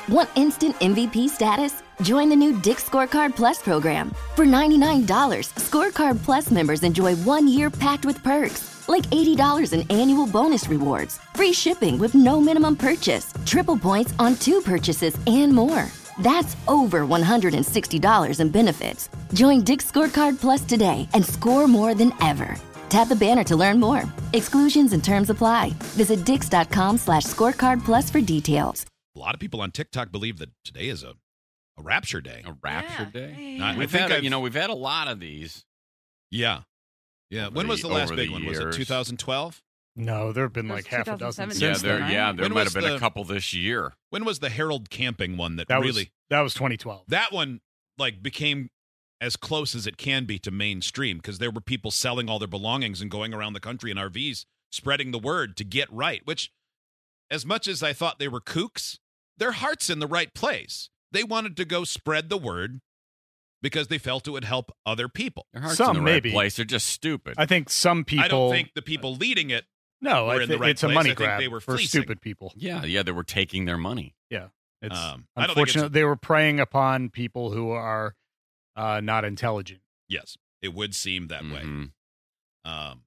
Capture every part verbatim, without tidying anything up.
Want instant M V P status? Join the new Dick's Scorecard Plus program. For ninety-nine dollars, Scorecard Plus members enjoy one year packed with perks, like eighty dollars in annual bonus rewards, free shipping with no minimum purchase, triple points on two purchases, and more. That's over one hundred sixty dollars in benefits. Join Dick's Scorecard Plus today and score more than ever. Tap the banner to learn more. Exclusions and terms apply. Visit dix.com slash scorecard plus for details. A lot of people on TikTok believe that today is a, a rapture day. A rapture Yeah. day? I We've think had, a- I've- you know, we've had a lot of these. Yeah. Yeah. Over When was the- the last over big the one? Was it years. two thousand twelve? No, there have been It like was half a dozen twenty seventeen. Yeah, since there, then. right? yeah, there When might was have been the- a couple this year. When was the Harold camping one that, That really was that was twenty twelve. that one like became as close as it can be to mainstream because there were people selling all their belongings and going around the country in R Vs spreading the word to get right, which as much as I thought they were kooks, their heart's in the right place. They wanted to go spread the word because they felt it would help other people. Their heart's Some, in the right maybe. place. They're just stupid. I think some people. I don't think the people leading it no, were I in the thi- right it's a place. money I think grab they were for fleasing. stupid people. yeah, yeah, they were taking their money. It's Um, I don't think it's- unfortunate they were preying upon people who are uh, not intelligent. Yes, it would seem that way. Mhm. Um,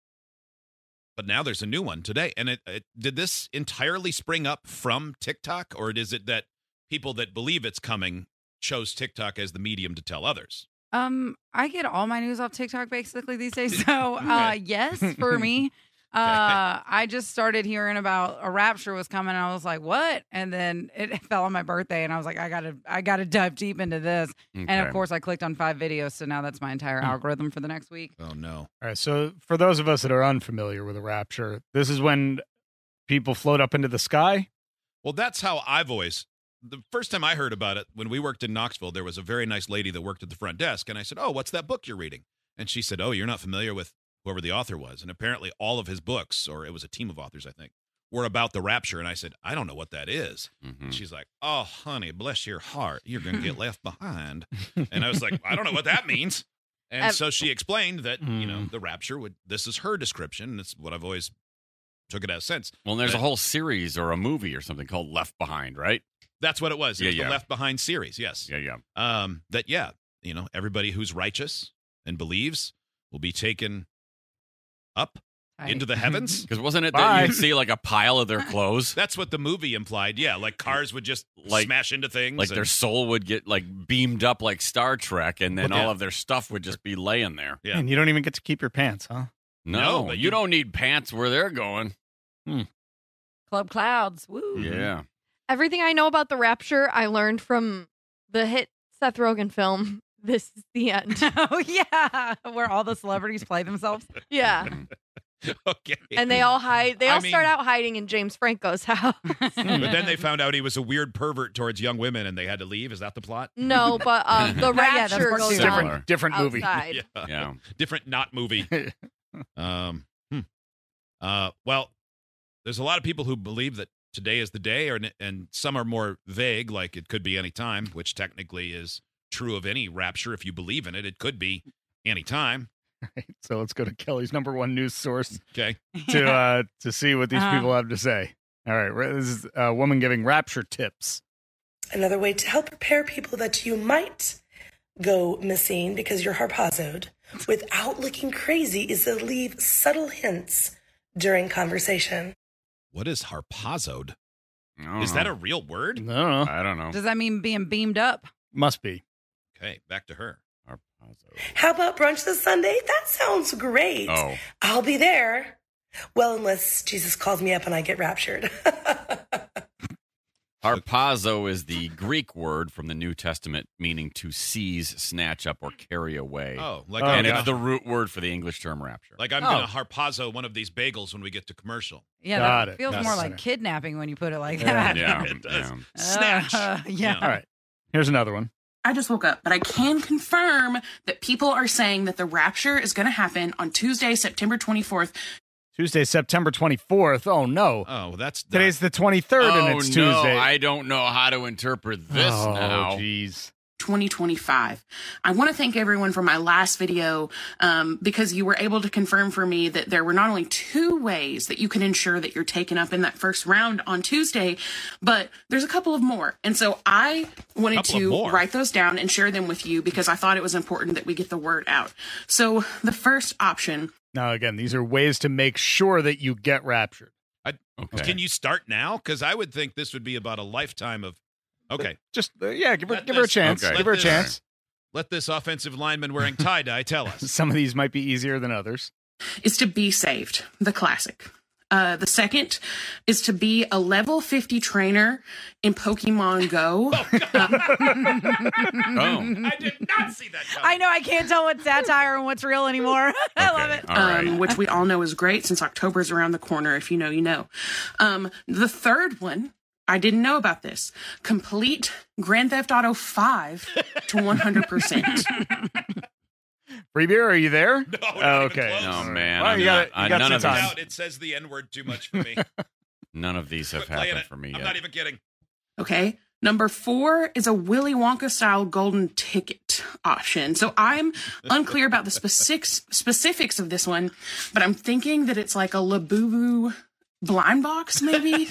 but now there's a new one today. And it, it did this entirely spring up from TikTok, or is it that people that believe it's coming chose TikTok as the medium to tell others? Um, I get all my news off TikTok basically these days. So, uh, yes, for me, uh, I just started hearing about a rapture was coming. And I was like, what? And then it fell on my birthday, and I was like, I gotta, I gotta dive deep into this. And Okay. of course, I clicked on five videos, so now that's my entire Hmm. algorithm for the next week. Oh, no. All right, so for those of us that are unfamiliar with a rapture, this is when people float up into the sky. Well, that's how I've always. The first time I heard about it, when we worked in Knoxville, there was a very nice lady that worked at the front desk. And I said, oh, what's that book you're reading? And she said, oh, you're not familiar with whoever the author was. And apparently all of his books, or it was a team of authors, I think, were about the rapture. And I said, I don't know what that is. Mhm. And she's like, oh, honey, bless your heart. You're going to get left behind. And I was like, I don't know what that means. And Um, so she explained that, you know, Mm. the rapture would, this is her description. And it's what I've always took it as since. Well, there's a But- whole series or a movie or something called Left Behind, right? That's what it was. It Yeah, was yeah. the Left Behind series. Yes. Yeah, yeah. Um, that, yeah, you know, everybody who's righteous and believes will be taken up I- into the heavens. Because wasn't it Bye. that you'd see like a pile of their clothes? That's what the movie implied. Yeah, like cars would just Like- smash into things. Like and- their soul would get like beamed up like Star Trek, and then Well, yeah. all of their stuff would just be laying there. Yeah. And you don't even get to keep your pants, huh? No, No, but but you you- don't need pants where they're going. Club Clouds. Woo. Mhm. Yeah. Everything I know about the rapture, I learned from the hit Seth Rogen film, This Is the End. Oh, yeah. Where all the celebrities play themselves. Yeah. Okay. And they all hide. They I all start mean- out hiding in James Franco's house. But then they found out he was a weird pervert towards young women and they had to leave. Is that the plot? No, but um, the Right, yeah, that's rapture part goes two. Similar. on Different, different movie. outside. Yeah. Yeah. Different not movie. um, hmm. uh, well, there's a lot of people who believe that today is the day, or and some are more vague, like it could be any time, which technically is true of any rapture. If you believe in it, it could be any time. So let's go to Kelly's number one news source Okay. to uh, to see what these Uh-huh. people have to say. All right, ra- this is a woman giving rapture tips. Another way to help prepare people that you might go missing because you're harpazoed without looking crazy is to leave subtle hints during conversation. What is harpazoed? I don't Is that know. a real word? I don't know. I don't know. Does that mean being beamed up? Must be. Okay, back to her. Harpazo. How about brunch this Sunday? That sounds great. Oh, I'll be there. Well, unless Jesus calls me up and I get raptured. harpazo is the Greek word from the New Testament meaning to seize, snatch up, or carry away. Oh, like Oh, I'm and gonna, it's the root word for the English term rapture. like I'm Oh. gonna harpazo one of these bagels when we get to commercial. Yeah, Got that it. feels Got more it. like kidnapping when you put it like Yeah. that. yeah, It does. yeah. Snatch. Uh, yeah. All right, here's another one. I just woke up, but I can confirm that people are saying that the rapture is going to happen on Tuesday, September twenty-fourth. Tuesday, September twenty-fourth. Oh, no. Oh, well, that's Today's the twenty-third, oh, and it's no, Tuesday. I don't know how to interpret this oh, now. jeez. twenty twenty-five. I want to thank everyone for my last video um, because you were able to confirm for me that there were not only two ways that you can ensure that you're taken up in that first round on Tuesday, but there's a couple of more. And so I wanted Couple of to more. write those down and share them with you because I thought it was important that we get the word out. So the first option. Now, again, these are ways to make sure that you get raptured. I, Okay. Can you start now? Because I would think this would be about a lifetime of. Okay, Just, uh, yeah, give her, Let give her a this- chance. okay. Give her a Let this- chance. let this offensive lineman wearing tie dye tell us. Some of these might be easier than others. Is to be saved, the classic. Uh, the second is to be a level fifty trainer in Pokemon Go. Oh. I did not see that coming. I know I can't tell what's satire and what's real anymore. I love it. All right. um, which we all know is great since October's around the corner. If you know, you know. Um, the third one, I didn't know about this. Complete Grand Theft Auto five to one hundred percent. Free beer, are you there? No, not Oh, even okay. close. No, man. Well, I'm you not- got- you I- got none some of time. these, Out, it says the N word too much for me. none of these have Quit playing happened it. for me I'm yet. not even kidding. Okay. Number four is a Willy Wonka style golden ticket option. So I'm unclear about the specifics specifics of this one, but I'm thinking that it's like a Labubu blind box, maybe.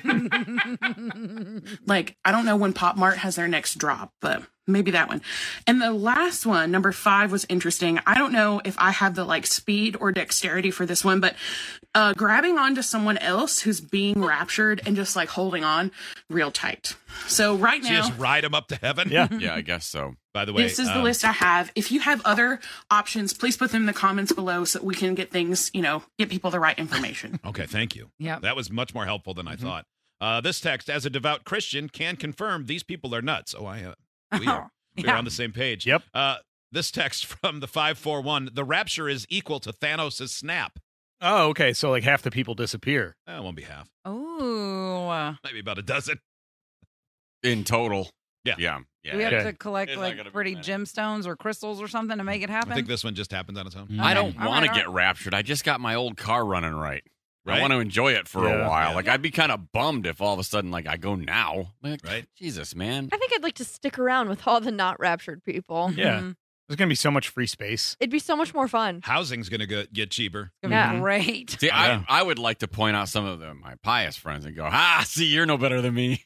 Like, I don't know when Pop Mart has their next drop, but maybe that one. And the last one, number five, was interesting. I don't know if I have the like speed or dexterity for this one, but uh, grabbing onto someone else who's being raptured and just like holding on real tight. So right So now, you just ride him up to heaven? Yeah. Yeah, I guess so. By the way, this is the um, list I have. If you have other options, please put them in the comments below so we can get things, you know, get people the right information. Okay, thank you. Yep. That was much more helpful than I Mm-hmm. thought. Uh, this text, as a devout Christian, can confirm these people are nuts. Oh, I, uh, we are, we are Yeah. on the same page. Yep. Uh, this text from the five four one, the rapture is equal to Thanos' snap. Oh, okay. So, like, half the people disappear. Eh, it won't be half. Oh. Maybe about a dozen. In total. Yeah. Yeah. Yeah. Do we have Okay. to collect It's not like gonna be pretty many. gemstones or crystals or something to make it happen? I think this one just happens on its own. I don't All want to right, get all raptured. I just got my old car running right. Right? I want to enjoy it for Yeah. a while. Yeah. Like, I'd be kind of bummed if all of a sudden, like, I go now. Like, Right. Jesus, man. I think I'd like to stick around with all the not raptured people. Yeah. Mhm. There's going to be so much free space. It'd be so much more fun. Housing's going to get cheaper. It's gonna Yeah. be great. See, Yeah. I, I would like to point out some of the, my pious friends and go, ah, see, you're no better than me.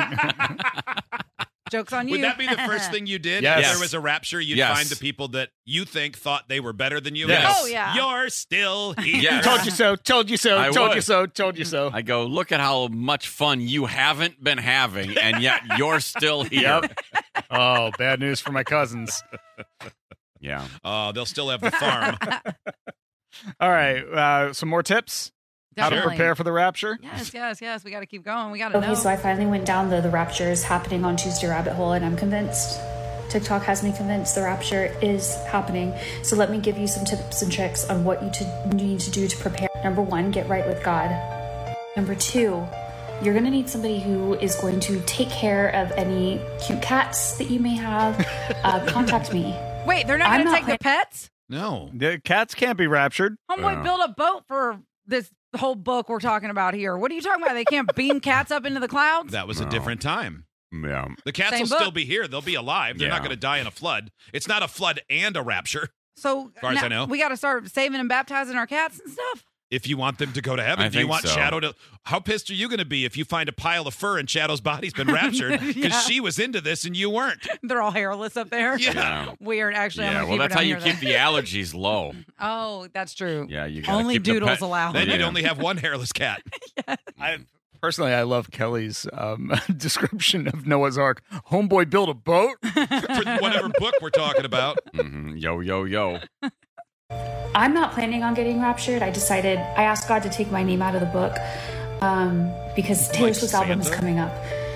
Joke's on you. Would that be the first thing you did? Yes. If there was a rapture, you'd Yes. find the people that you think thought they were better than you. Yes. Oh, yeah. You're still here. Yes. Told you so. Told you so. I told would. you so. Told you so. I go, look at how much fun you haven't been having, and yet you're still here. Yep. Oh, bad news for my cousins. Yeah. Oh, they'll still have the farm. All right. Uh, some more tips. How to Definitely. prepare for the rapture. Yes, yes, yes. We got to keep going. We got to Okay, know. so I finally went down the the rapture is happening on Tuesday rabbit hole, and I'm convinced. TikTok has me convinced the rapture is happening. So let me give you some tips and tricks on what you to, you need to do to prepare. Number one, get right with God. Number two, you're going to need somebody who is going to take care of any cute cats that you may have. Uh, contact me. Wait, they're not I'm going to not take the pets? No. The cats can't be raptured. Homeboy Yeah. built a boat for this whole book we're talking about here. What are you talking about? They can't beam cats up into the clouds? That was a No. different time. Yeah. The cats Same will book. still be here. They'll be alive. They're not Yeah. going to die in a flood. It's not a flood and a rapture. So As far as now I know. we got to start saving and baptizing our cats and stuff. If you want them to go to heaven, I do you think want so. Shadow to? How pissed are you going to be if you find a pile of fur and Shadow's body's been raptured because Yeah. she was into this and you weren't? They're all hairless up there. Yeah. Yeah. Weird. Actually, I'm Yeah, gonna well, keep her that's how down you here keep then. the allergies low. Oh, that's true. Yeah, you gotta Only keep the doodles pet- allowed. Then you'd Yeah. only have one hairless cat. I personally, I love Kelly's um, description of Noah's Ark. Homeboy built a boat. For whatever book we're talking about. Mhm. Yo, yo, yo. I'm not planning on getting raptured. I decided, I asked God to take my name out of the book um, because Taylor Like Swift's album is Santa? coming up.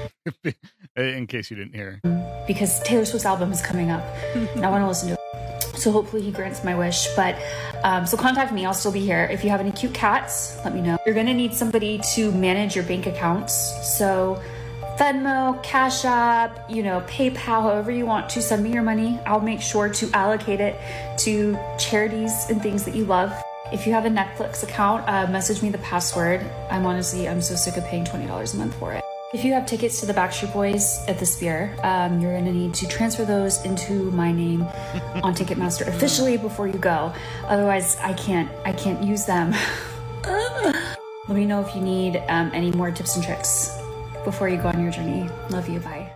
In case you didn't hear. Because Taylor Swift's album is coming up, and I want to listen to it. So hopefully he grants my wish. But um, so contact me. I'll still be here. If you have any cute cats, let me know. You're gonna need somebody to manage your bank accounts. So Venmo, Cash App, you know, PayPal, however you want to send me your money. I'll make sure to allocate it to charities and things that you love. If you have a Netflix account, uh, message me the password. I'm honestly, I'm so sick of paying twenty dollars a month for it. If you have tickets to the Backstreet Boys at the Sphere, um, you're going to need to transfer those into my name on Ticketmaster officially before you go. Otherwise, I can't. I can't use them. Let me know if you need um, any more tips and tricks before you go on your journey. Love you. Bye.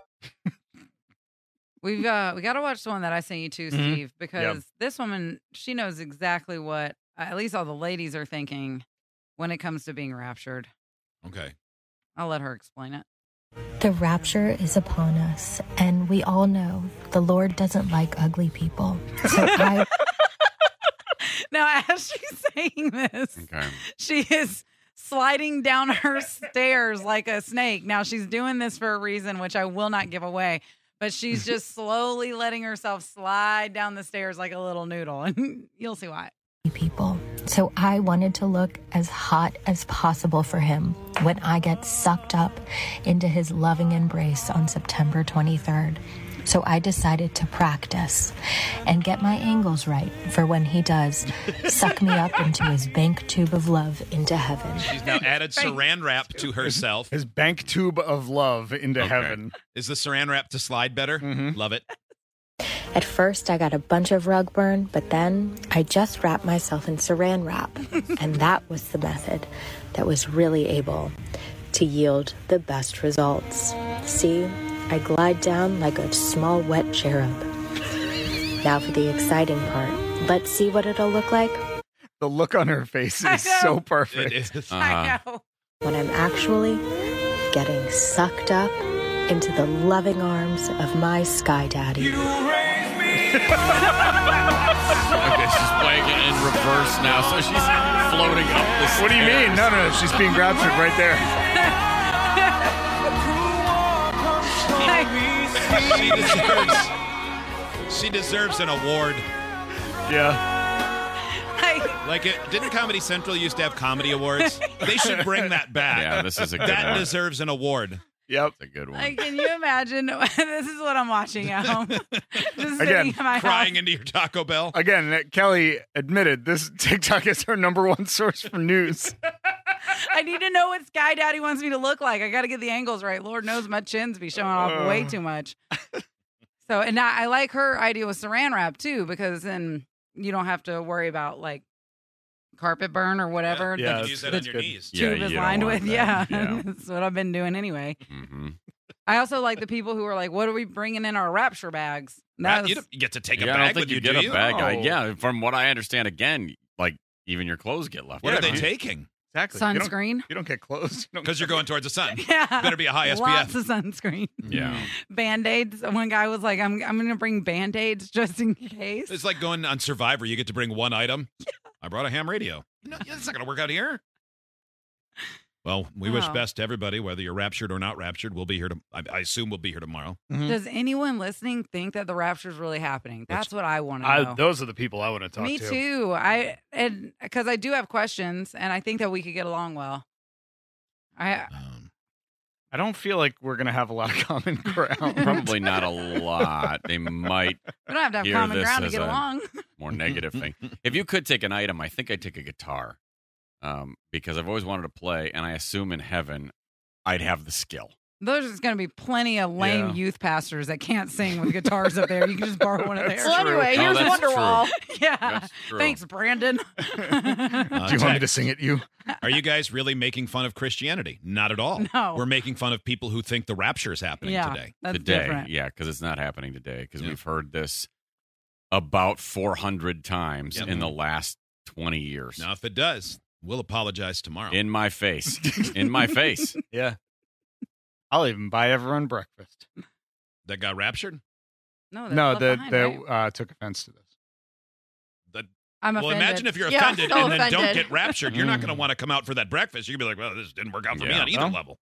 We've uh, we got to watch the one that I sent you to, Mhm. Steve, because Yep. this woman, she knows exactly what uh, at least all the ladies are thinking when it comes to being raptured. Okay. I'll let her explain it. The rapture is upon us, and we all know the Lord doesn't like ugly people. So I Now, as she's saying this, Okay. she is sliding down her stairs like a snake. Now, she's doing this for a reason, which I will not give away, but she's just slowly letting herself slide down the stairs like a little noodle, and you'll see why. people. So I wanted to look as hot as possible for him when I get sucked up into his loving embrace on September twenty-third. So I decided to practice and get my angles right for when he does suck me up into his bank tube of love into heaven. She's now added saran wrap to herself. His bank tube of love into Okay. heaven. Is the saran wrap to slide better? Mhm. Love it. At first, I got a bunch of rug burn, but then I just wrapped myself in saran wrap. And that was the method that was really able to yield the best results. See, I glide down like a small wet cherub. Now for the exciting part. Let's see what it'll look like The look on her face I is know. so It perfect. is. Uh-huh. I know. when I'm actually getting sucked up into the loving arms of my sky daddy. Okay, she's playing it in reverse now, so she's floating up the stairs. What do you mean? No, no, no. She's being raptured right there. She deserves. She deserves an award. Yeah. Like, Like it didn't Comedy Central used to have comedy awards? They should bring that back. Yeah, this is a good that one. deserves an award. Yep. That's a good one. like, can you imagine? This is what I'm watching at home. Just sitting Again, in my Crying house. into your Taco Bell. Again, uh, Kelly admitted this TikTok is her number one source for news. I need to know what Sky Daddy wants me to look like. I got to get the angles right. Lord knows my chins be showing off way too much. So, and I, I like her idea with saran wrap too, because then you don't have to worry about like carpet burn or whatever. Yeah, you that's- can use that that's on your good. knees. Yeah, tube is you don't lined want with. that. Yeah, Yeah. that's what I've been doing anyway. hmm I also like the people who are like, "What are we bringing in our rapture bags?" Right? That's You, don't- you get to take Yeah, a I bag don't think with you you, get do a you? bag. I, Oh. yeah, from what I understand, again, like even your clothes get left. What are they behind. taking? Exactly. You don't, sunscreen. you don't get clothes. Because you're going towards the sun. Yeah, Better be a high S P F. Lots of sunscreen. Yeah. Band-aids. One guy was like, I'm I'm gonna bring band-aids just in case. It's like going on Survivor. You get to bring one item. I brought a ham radio. No, it's not going to work out here. Well, we wish Oh. best to everybody, whether you're raptured or not raptured. We'll be here. To, I, I assume we'll be here tomorrow. Does anyone listening think that the rapture is really happening? That's what I want to I, know. those are the people I want to talk Me to. too. I and because I do have questions, and I think that we could get along well. I Um, I don't feel like we're going to have a lot of common ground. Probably not a lot. They might we don't have to have Hear common this ground to as get a- along. more negative thing. If you could take an item, I think I'd take a guitar, um, because I've always wanted to play, and I assume in heaven I'd have the skill. There's going to be plenty of lame Yeah. youth pastors that can't sing with guitars up there. You can just borrow one of theirs. Well, anyway, Oh, here's that's true. Wonderwall. Yeah. That's true. Thanks, Brandon. uh, Do you want me to text. sing at you? Are you guys really making fun of Christianity? Not at all. No. We're making fun of people who think the rapture is happening yeah, today. that's today, different. yeah, because it's not happening today. Because Yeah. we've heard this about four hundred times Yep. in the last twenty years. Now, if it does, we'll apologize tomorrow. In my face, in my face. Yeah. I'll even buy everyone breakfast. that got raptured? No, that's No, left that behind, that right? uh, took offense to this. That, I'm well, offended. imagine if you're Yeah, offended so and then don't offended. get raptured. You're not going to Mm. want to come out for that breakfast. You're going to be like, well, this didn't work out for me Yeah. on either Well, level.